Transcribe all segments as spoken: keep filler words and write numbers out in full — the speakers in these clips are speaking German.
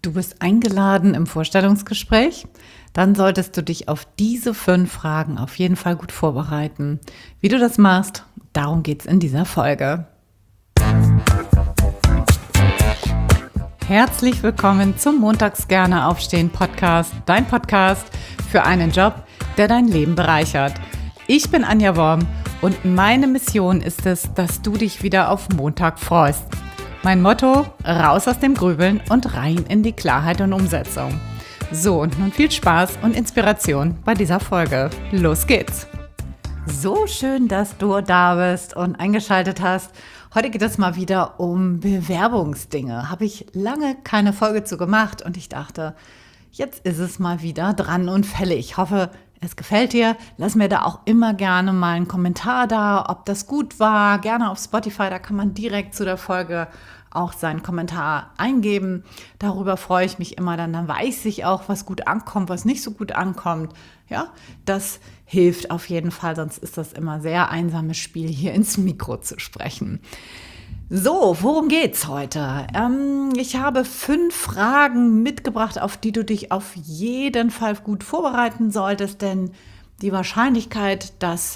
Du bist eingeladen im Vorstellungsgespräch? Dann solltest du dich auf diese fünf Fragen auf jeden Fall gut vorbereiten. Wie du das machst, darum geht's in dieser Folge. Herzlich willkommen zum Montags gerne aufstehen Podcast, dein Podcast für einen Job, der dein Leben bereichert. Ich bin Anja Worm und meine Mission ist es, dass du dich wieder auf Montag freust. Mein Motto: raus aus dem Grübeln und rein in die Klarheit und Umsetzung. So, und nun viel Spaß und Inspiration bei dieser Folge. Los geht's! So schön, dass du da bist und eingeschaltet hast. Heute geht es mal wieder um Bewerbungsdinge. Habe ich lange keine Folge zu gemacht und ich dachte, jetzt ist es mal wieder dran und fällig. Ich hoffe, es gefällt dir. Lass mir da auch immer gerne mal einen Kommentar da, ob das gut war. Gerne auf Spotify, da kann man direkt zu der Folge auch seinen Kommentar eingeben. Darüber freue ich mich immer, dann, dann weiß ich auch, was gut ankommt, was nicht so gut ankommt. Ja, das hilft auf jeden Fall, sonst ist das immer sehr einsames Spiel, hier ins Mikro zu sprechen. So, worum geht's heute? Ähm, ich habe fünf Fragen mitgebracht, auf die du dich auf jeden Fall gut vorbereiten solltest, denn die Wahrscheinlichkeit, dass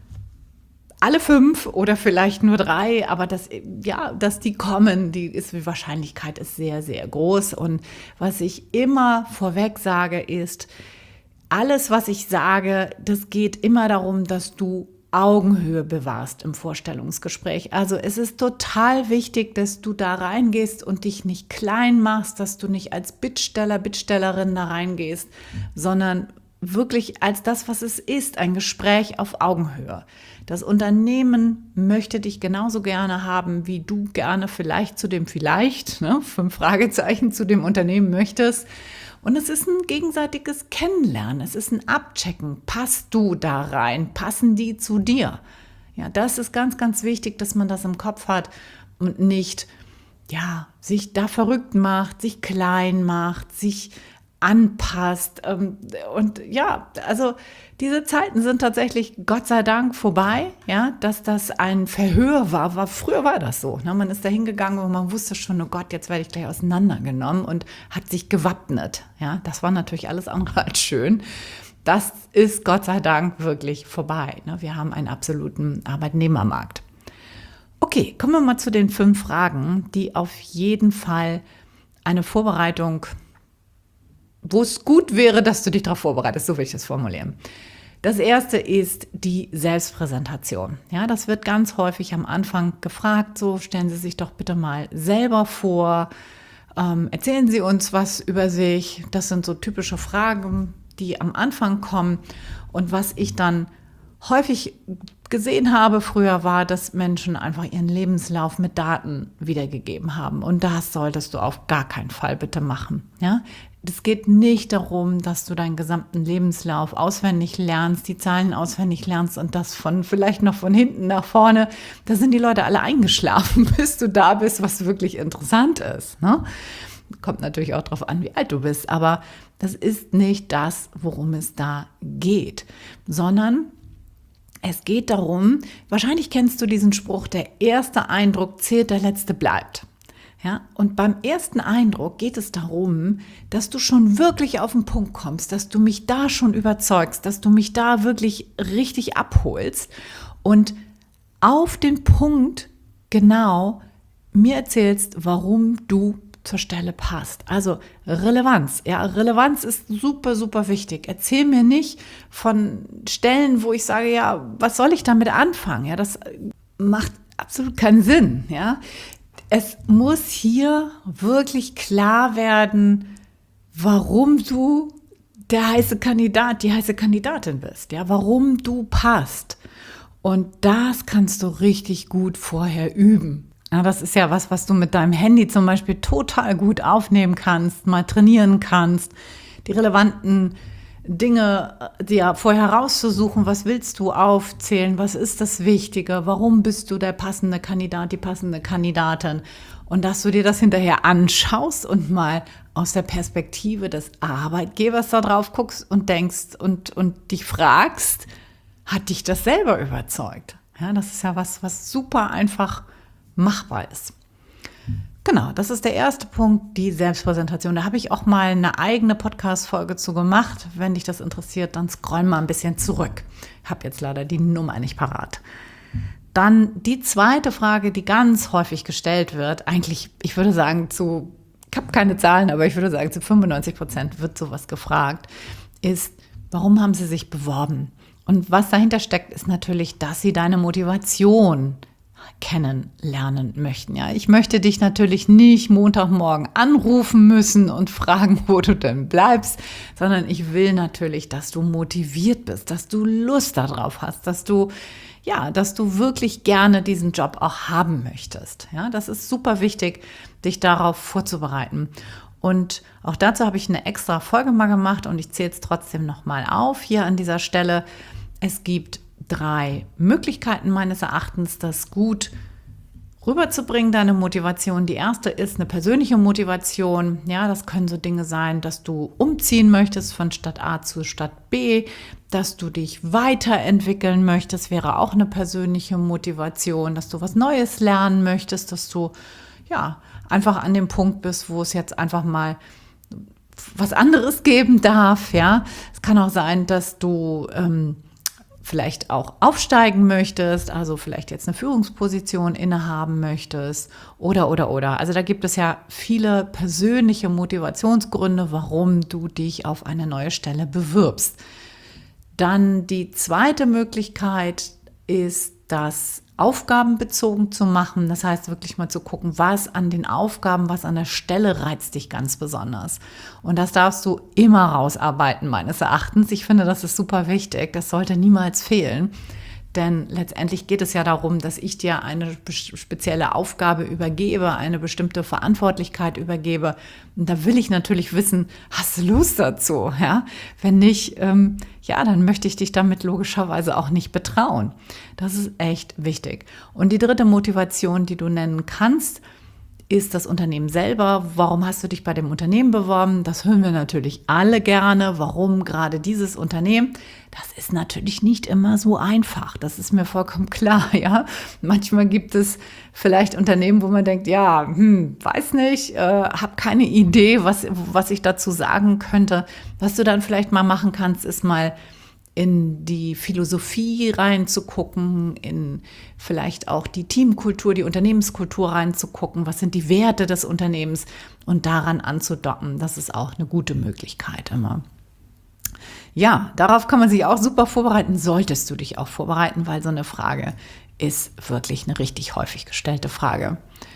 alle fünf oder vielleicht nur drei, aber dass, ja, dass die kommen, die, ist, die Wahrscheinlichkeit ist sehr, sehr groß. Und was ich immer vorweg sage, ist, alles, was ich sage, das geht immer darum, dass du Augenhöhe bewahrst im Vorstellungsgespräch. Also es ist total wichtig, dass du da reingehst und dich nicht klein machst, dass du nicht als Bittsteller, Bittstellerin da reingehst, sondern wirklich als das, was es ist, ein Gespräch auf Augenhöhe. Das Unternehmen möchte dich genauso gerne haben, wie du gerne vielleicht zu dem vielleicht, ne, fünf Fragezeichen zu dem Unternehmen möchtest. Und es ist ein gegenseitiges Kennenlernen, es ist ein Abchecken. Passt du da rein? Passen die zu dir? Ja, das ist ganz, ganz wichtig, dass man das im Kopf hat und nicht, ja, sich da verrückt macht, sich klein macht, sich anpasst. Und ja, also diese Zeiten sind tatsächlich Gott sei Dank vorbei, ja, dass das ein Verhör war, war früher war das so. Ne? Man ist da hingegangen und man wusste schon, oh Gott, jetzt werde ich gleich auseinandergenommen und hat sich gewappnet. Ja, das war natürlich alles andere als schön. Das ist Gott sei Dank wirklich vorbei. Ne? Wir haben einen absoluten Arbeitnehmermarkt. Okay, kommen wir mal zu den fünf Fragen, die auf jeden Fall eine Vorbereitung, wo es gut wäre, dass du dich darauf vorbereitest, so will ich das formulieren. Das erste ist die Selbstpräsentation. Ja, das wird ganz häufig am Anfang gefragt, so stellen Sie sich doch bitte mal selber vor, ähm, erzählen Sie uns was über sich. Das sind so typische Fragen, die am Anfang kommen. Und was ich dann häufig gesehen habe früher war, dass Menschen einfach ihren Lebenslauf mit Daten wiedergegeben haben. Und das solltest du auf gar keinen Fall bitte machen. Ja? Es geht nicht darum, dass du deinen gesamten Lebenslauf auswendig lernst, die Zahlen auswendig lernst und das von vielleicht noch von hinten nach vorne. Da sind die Leute alle eingeschlafen, bis du da bist, was wirklich interessant ist. Ne? Kommt natürlich auch darauf an, wie alt du bist, aber das ist nicht das, worum es da geht, sondern es geht darum, wahrscheinlich kennst du diesen Spruch, der erste Eindruck zählt, der letzte bleibt. Ja, und beim ersten Eindruck geht es darum, dass du schon wirklich auf den Punkt kommst, dass du mich da schon überzeugst, dass du mich da wirklich richtig abholst und auf den Punkt genau mir erzählst, warum du zur Stelle passt. Also Relevanz. Ja, Relevanz ist super, super wichtig. Erzähl mir nicht von Stellen, wo ich sage, ja, was soll ich damit anfangen? Ja, das macht absolut keinen Sinn. Ja, es muss hier wirklich klar werden, warum du der heiße Kandidat, die heiße Kandidatin bist. Ja, warum du passt. Und das kannst du richtig gut vorher üben. Ja, das ist ja was, was du mit deinem Handy zum Beispiel total gut aufnehmen kannst, mal trainieren kannst, die relevanten Dinge dir vorher rauszusuchen, was willst du aufzählen, was ist das Wichtige, warum bist du der passende Kandidat, die passende Kandidatin und dass du dir das hinterher anschaust und mal aus der Perspektive des Arbeitgebers da drauf guckst und denkst und, und dich fragst, hat dich das selber überzeugt? Ja, das ist ja was, was super einfach machbar ist. Genau, das ist der erste Punkt, die Selbstpräsentation. Da habe ich auch mal eine eigene Podcast-Folge zu gemacht. Wenn dich das interessiert, dann scroll mal ein bisschen zurück. Ich habe jetzt leider die Nummer nicht parat. Dann die zweite Frage, die ganz häufig gestellt wird, eigentlich, ich würde sagen, zu, ich habe keine Zahlen, aber ich würde sagen, zu fünfundneunzig Prozent wird sowas gefragt, ist, warum haben Sie sich beworben? Und was dahinter steckt, ist natürlich, dass Sie deine Motivation kennenlernen möchten. Ja, ich möchte dich natürlich nicht Montagmorgen anrufen müssen und fragen, wo du denn bleibst, sondern ich will natürlich, dass du motiviert bist, dass du Lust darauf hast, dass du ja, dass du wirklich gerne diesen Job auch haben möchtest. Ja, das ist super wichtig, dich darauf vorzubereiten. Und auch dazu habe ich eine extra Folge mal gemacht und ich zähle es trotzdem nochmal auf hier an dieser Stelle. Es gibt drei Möglichkeiten meines Erachtens, das gut rüberzubringen, deine Motivation. Die erste ist eine persönliche Motivation. Ja, das können so Dinge sein, dass du umziehen möchtest von Stadt A zu Stadt B, dass du dich weiterentwickeln möchtest, wäre auch eine persönliche Motivation, dass du was Neues lernen möchtest, dass du ja einfach an dem Punkt bist, wo es jetzt einfach mal was anderes geben darf. Ja, es kann auch sein, dass du ähm, vielleicht auch aufsteigen möchtest, also vielleicht jetzt eine Führungsposition innehaben möchtest oder, oder, oder. Also da gibt es ja viele persönliche Motivationsgründe, warum du dich auf eine neue Stelle bewirbst. Dann die zweite Möglichkeit ist, das aufgabenbezogen zu machen. Das heißt, wirklich mal zu gucken, was an den Aufgaben, was an der Stelle reizt dich ganz besonders. Und das darfst du immer rausarbeiten, meines Erachtens. Ich finde, das ist super wichtig. Das sollte niemals fehlen. Denn letztendlich geht es ja darum, dass ich dir eine spezielle Aufgabe übergebe, eine bestimmte Verantwortlichkeit übergebe. Und da will ich natürlich wissen, hast du Lust dazu? Ja? Wenn nicht, ähm, ja, dann möchte ich dich damit logischerweise auch nicht betrauen. Das ist echt wichtig. Und die dritte Motivation, die du nennen kannst, ist das Unternehmen selber. Warum hast du dich bei dem Unternehmen beworben? Das hören wir natürlich alle gerne. Warum gerade dieses Unternehmen? Das ist natürlich nicht immer so einfach. Das ist mir vollkommen klar, ja. Manchmal gibt es vielleicht Unternehmen, wo man denkt, ja, hm, weiß nicht, äh, habe keine Idee, was, was ich dazu sagen könnte. Was du dann vielleicht mal machen kannst, ist mal in die Philosophie reinzugucken, in vielleicht auch die Teamkultur, die Unternehmenskultur reinzugucken, was sind die Werte des Unternehmens und daran anzudocken. Das ist auch eine gute Möglichkeit immer. Ja, darauf kann man sich auch super vorbereiten, solltest du dich auch vorbereiten, weil so eine Frage ist wirklich eine richtig häufig gestellte Frage.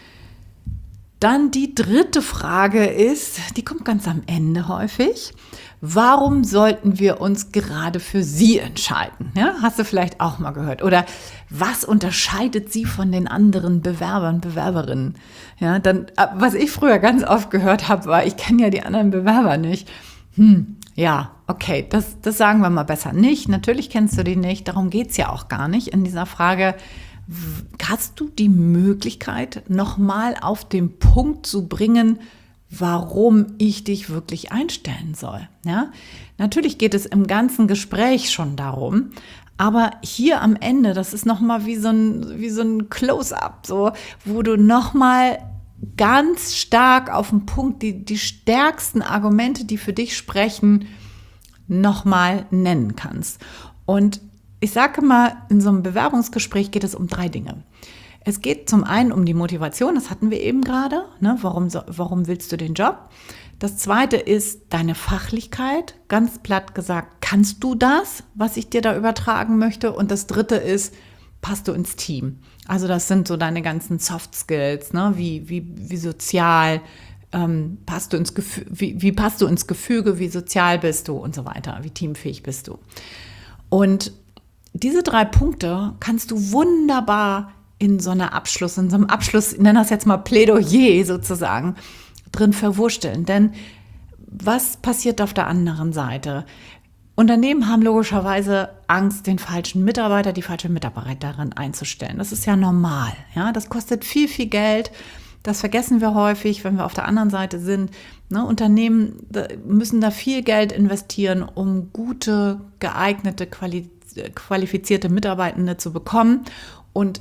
Dann die dritte Frage ist, die kommt ganz am Ende häufig. Warum sollten wir uns gerade für Sie entscheiden? Ja, hast du vielleicht auch mal gehört. Oder was unterscheidet Sie von den anderen Bewerbern, Bewerberinnen? Ja, dann, was ich früher ganz oft gehört habe, war, ich kenne ja die anderen Bewerber nicht. Hm, ja, okay, das, das sagen wir mal besser nicht. Natürlich kennst du die nicht. Darum geht's ja auch gar nicht in dieser Frage. Hast du die Möglichkeit, nochmal auf den Punkt zu bringen, warum ich dich wirklich einstellen soll? Ja? Natürlich geht es im ganzen Gespräch schon darum, aber hier am Ende, das ist nochmal wie so ein, wie so ein Close-up, so, wo du nochmal ganz stark auf den Punkt, die, die stärksten Argumente, die für dich sprechen, nochmal nennen kannst. Und ich sage mal, in so einem Bewerbungsgespräch geht es um drei Dinge. Es geht zum einen um die Motivation, das hatten wir eben gerade, ne? Warum, warum willst du den Job? Das zweite ist deine Fachlichkeit, ganz platt gesagt, kannst du das, was ich dir da übertragen möchte? Und das dritte ist, passt du ins Team? Also das sind so deine ganzen Soft Skills, ne? wie, wie, wie sozial ähm, passt du ins Gefüge, wie, wie passt du ins Gefüge, wie sozial bist du und so weiter, wie teamfähig bist du. Und diese drei Punkte kannst du wunderbar in so einer Abschluss, in so einem Abschluss, ich nenne das jetzt mal Plädoyer sozusagen, drin verwursteln. Denn was passiert auf der anderen Seite? Unternehmen haben logischerweise Angst, den falschen Mitarbeiter, die falsche Mitarbeiterin einzustellen. Das ist ja normal. Ja? Das kostet viel, viel Geld. Das vergessen wir häufig, wenn wir auf der anderen Seite sind. Ne? Unternehmen müssen da viel Geld investieren, um gute, geeignete, quali- qualifizierte Mitarbeitende zu bekommen. Und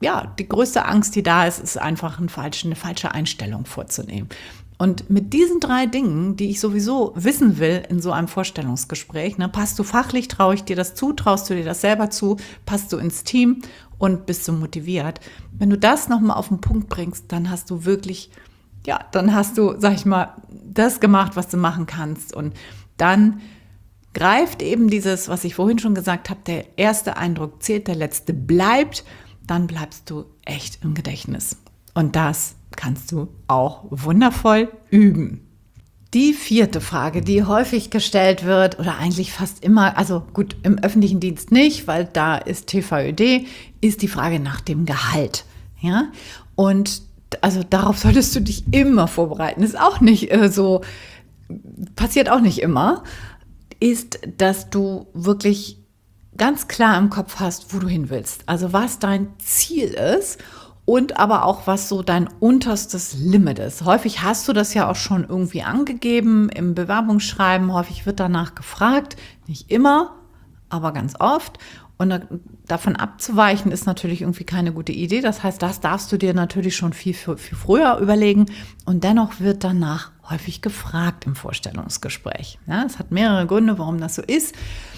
ja, die größte Angst, die da ist, ist einfach eine falsche, eine falsche Einstellung vorzunehmen. Und mit diesen drei Dingen, die ich sowieso wissen will in so einem Vorstellungsgespräch, ne, passt du fachlich, traue ich dir das zu, traust du dir das selber zu, passt du ins Team und bist du motiviert. Wenn du das nochmal auf den Punkt bringst, dann hast du wirklich, ja, dann hast du, sag ich mal, das gemacht, was du machen kannst. Und dann greift eben dieses, was ich vorhin schon gesagt habe, der erste Eindruck zählt, der letzte bleibt, dann bleibst du echt im Gedächtnis. Und das kannst du auch wundervoll üben. Die vierte Frage, die häufig gestellt wird oder eigentlich fast immer, also gut, im öffentlichen Dienst nicht, weil da ist T V Ö D, ist die Frage nach dem Gehalt. Ja? Und also darauf solltest du dich immer vorbereiten. Ist auch nicht äh, so, passiert auch nicht immer, ist, dass du wirklich ganz klar im Kopf hast, wo du hin willst. Also was dein Ziel ist. Und aber auch, was so dein unterstes Limit ist. Häufig hast du das ja auch schon irgendwie angegeben im Bewerbungsschreiben. Häufig wird danach gefragt. Nicht immer, aber ganz oft. Und da, davon abzuweichen, ist natürlich irgendwie keine gute Idee. Das heißt, das darfst du dir natürlich schon viel, viel, viel früher überlegen. Und dennoch wird danach häufig gefragt im Vorstellungsgespräch. Ja, es hat mehrere Gründe, warum das so ist.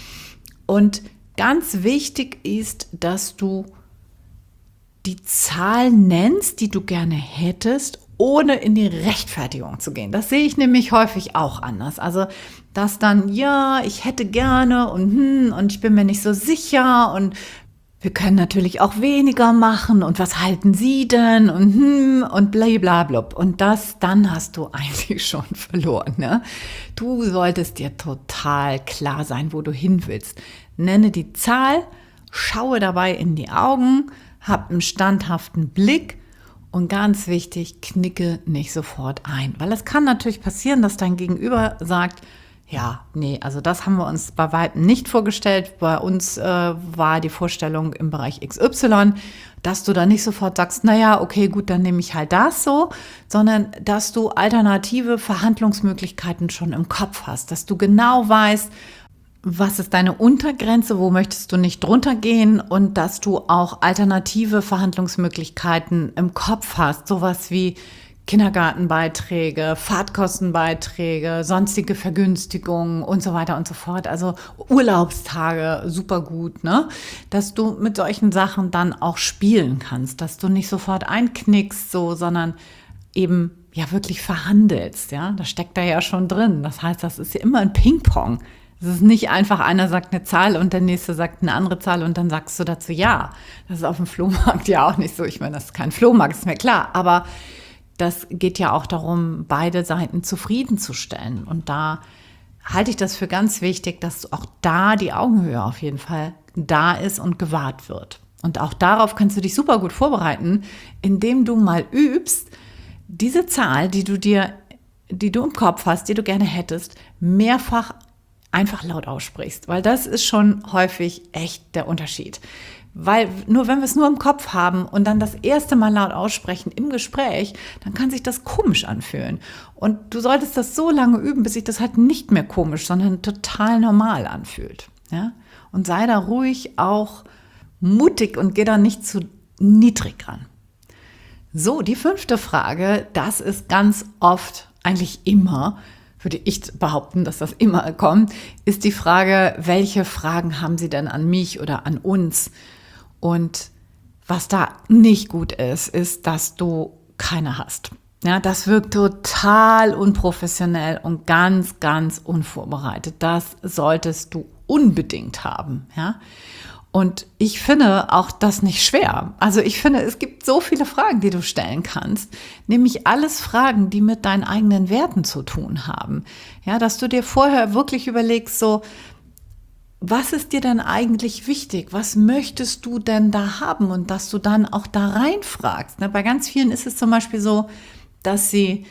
Und ganz wichtig ist, dass du die Zahl nennst, die du gerne hättest, ohne in die Rechtfertigung zu gehen. Das sehe ich nämlich häufig auch anders. Also, dass dann, ja, ich hätte gerne und hm, und ich bin mir nicht so sicher und wir können natürlich auch weniger machen und was halten Sie denn und hm und blablabla. Und das, dann hast du eigentlich schon verloren. Ne? Du solltest dir total klar sein, wo du hin willst. Nenne die Zahl, schaue dabei in die Augen, hab einen standhaften Blick und ganz wichtig, knicke nicht sofort ein. Weil es kann natürlich passieren, dass dein Gegenüber sagt, ja, nee, also das haben wir uns bei weitem nicht vorgestellt. Bei uns äh, war die Vorstellung im Bereich X Y, dass du dann nicht sofort sagst, naja, okay, gut, dann nehme ich halt das so, sondern dass du alternative Verhandlungsmöglichkeiten schon im Kopf hast, dass du genau weißt, was ist deine Untergrenze, wo möchtest du nicht drunter gehen und dass du auch alternative Verhandlungsmöglichkeiten im Kopf hast, sowas wie Kindergartenbeiträge, Fahrtkostenbeiträge, sonstige Vergünstigungen und so weiter und so fort. Also Urlaubstage, super gut, ne? Dass du mit solchen Sachen dann auch spielen kannst, dass du nicht sofort einknickst, so, sondern eben ja wirklich verhandelst, ja? Das steckt da ja schon drin. Das heißt, das ist ja immer ein Ping-Pong. Es ist nicht einfach, einer sagt eine Zahl und der nächste sagt eine andere Zahl und dann sagst du dazu ja. Das ist auf dem Flohmarkt ja auch nicht so. Ich meine, das ist kein Flohmarkt, ist mir klar. Aber das geht ja auch darum, beide Seiten zufriedenzustellen. Und da halte ich das für ganz wichtig, dass auch da die Augenhöhe auf jeden Fall da ist und gewahrt wird. Und auch darauf kannst du dich super gut vorbereiten, indem du mal übst, diese Zahl, die du dir, die du im Kopf hast, die du gerne hättest, mehrfach einfach laut aussprichst, weil das ist schon häufig echt der Unterschied. Weil nur wenn wir es nur im Kopf haben und dann das erste Mal laut aussprechen im Gespräch, dann kann sich das komisch anfühlen. Und du solltest das so lange üben, bis sich das halt nicht mehr komisch, sondern total normal anfühlt. Ja? Und sei da ruhig auch mutig und geh da nicht zu niedrig ran. So, die fünfte Frage, das ist ganz oft, eigentlich immer, würde ich behaupten, dass das immer kommt, ist die Frage, welche Fragen haben Sie denn an mich oder an uns? Und was da nicht gut ist, ist, dass du keine hast. Ja, das wirkt total unprofessionell und ganz, ganz unvorbereitet. Das solltest du unbedingt haben. Ja? Und ich finde auch das nicht schwer. Also ich finde, es gibt so viele Fragen, die du stellen kannst, nämlich alles Fragen, die mit deinen eigenen Werten zu tun haben. Ja, dass du dir vorher wirklich überlegst, so, was ist dir denn eigentlich wichtig? Was möchtest du denn da haben? Und dass du dann auch da reinfragst. Bei ganz vielen ist es zum Beispiel so, dass sie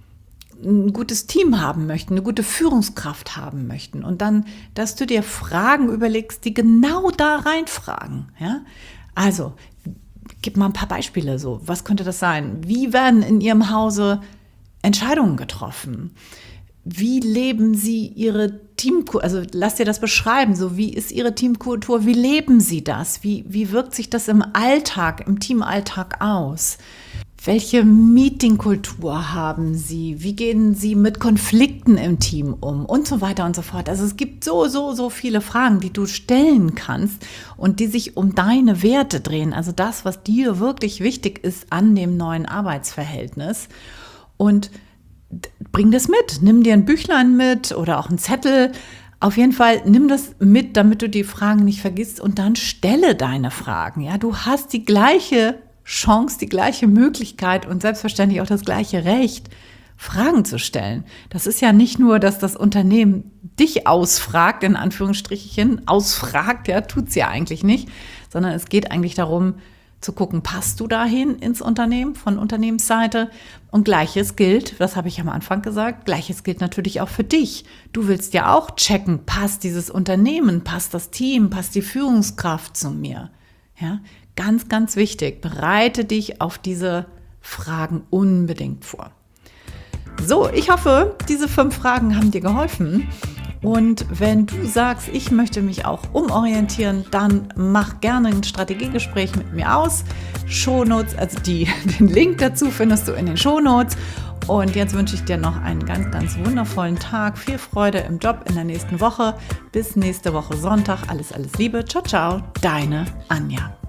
ein gutes Team haben möchten, eine gute Führungskraft haben möchten. Und dann, dass du dir Fragen überlegst, die genau da reinfragen. Ja? Also, gib mal ein paar Beispiele so. Was könnte das sein? Wie werden in Ihrem Hause Entscheidungen getroffen? wie leben Sie Ihre Teamkultur? Also lass dir das beschreiben. So, wie ist Ihre Teamkultur? Wie leben Sie das? Wie, wie wirkt sich das im Alltag, im Teamalltag aus? Welche Meetingkultur haben Sie? Wie gehen Sie mit Konflikten im Team um? Und so weiter und so fort. Also es gibt so, so, so viele Fragen, die du stellen kannst und die sich um deine Werte drehen. Also das, was dir wirklich wichtig ist an dem neuen Arbeitsverhältnis. Und bring das mit. Nimm dir ein Büchlein mit oder auch einen Zettel. Auf jeden Fall nimm das mit, damit du die Fragen nicht vergisst und dann stelle deine Fragen. Ja, du hast die gleiche Chance, die gleiche Möglichkeit und selbstverständlich auch das gleiche Recht, Fragen zu stellen. Das ist ja nicht nur, dass das Unternehmen dich ausfragt, in Anführungsstrichen, ausfragt, ja, tut es ja eigentlich nicht, sondern es geht eigentlich darum, zu gucken, passt du dahin ins Unternehmen von Unternehmensseite? Und Gleiches gilt, das habe ich am Anfang gesagt, Gleiches gilt natürlich auch für dich. Du willst ja auch checken, passt dieses Unternehmen, passt das Team, passt die Führungskraft zu mir? Ja, ganz, ganz wichtig, bereite dich auf diese Fragen unbedingt vor. So, ich hoffe, diese fünf Fragen haben dir geholfen. Und wenn du sagst, ich möchte mich auch umorientieren, dann mach gerne ein Strategiegespräch mit mir aus. Shownotes, also die, den Link dazu findest du in den Shownotes. Und jetzt wünsche ich dir noch einen ganz, ganz wundervollen Tag. Viel Freude im Job in der nächsten Woche. Bis nächste Woche Sonntag. Alles, alles Liebe. Ciao, ciao. Deine Anja.